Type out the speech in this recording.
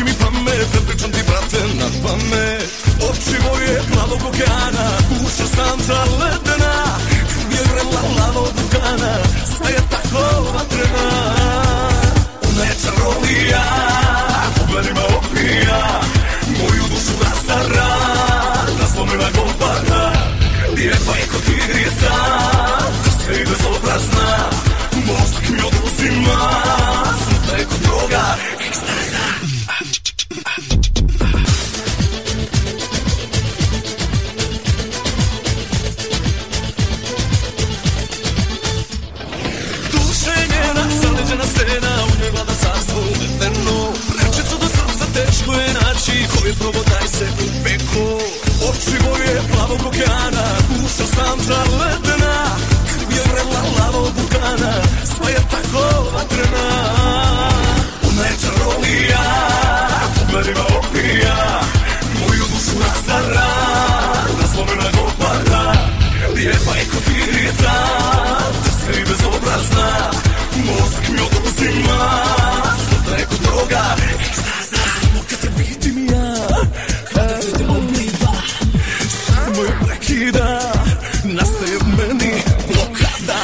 Skrati mi pamet, ne pričam ti brate na pamet. Oči moje plavog okeana, uša santa ledena, krv je vrela lavog vulkana, sve je tako vatrena. Ona je čarolija, pogledima opija, moju dušu rastara, naslomila golbana. Lijepa je kod igrica, drska i bezobrazna, mozak mi oduzima, smutna je kod droga, ekstaza. Duša je njena, zaleđena stena, u njoj vlada carstvo umeteno. Rečicu do srca teško je naći, ko je probao taj se u peku. Oči moje plavog okeana, uša santa ledena, krv je vrela lavog vulkana, sva je tako vatrena. Ona je čarolija, pogledima opija, moju dušu rastara, naslomena golbana. Lijepa je kod igrica, drska i bezobrazna, mozak mi oduzima, smutna je kod droga, ekstaza. Samo kad te vidim ja, kada te obliva, srce moje prekida, nastaje u meni blokada.